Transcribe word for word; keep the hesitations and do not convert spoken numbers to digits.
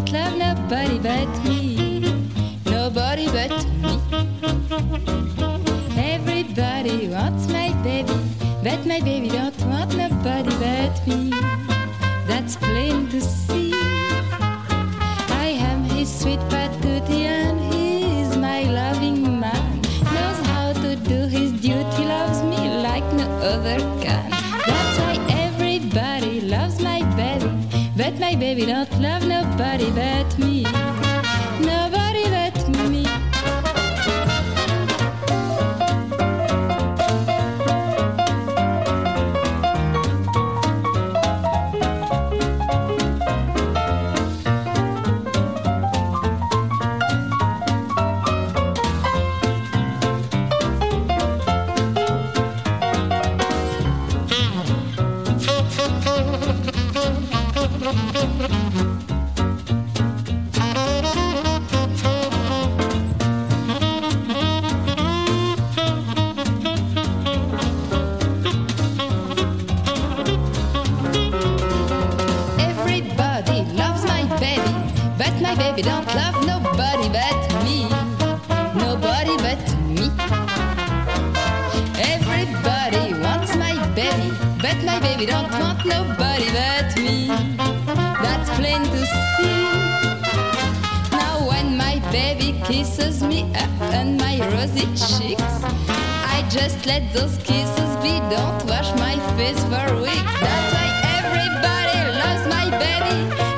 don't love nobody but me. Nobody but me. Everybody wants my baby, but my baby don't want nobody but me. That's plain to see. I am his sweet patootie and he is my loving man. Knows how to do his duty, loves me like no other can. That's why everybody loves my baby, but my baby don't love nobody but me. Nobody but me. My baby don't love nobody but me. Nobody but me. Everybody wants my baby, but my baby don't want nobody but me. That's plain to see. Now when my baby kisses me up on my rosy cheeks, I just let those kisses be. Don't wash my face for weeks. That's why everybody loves my baby,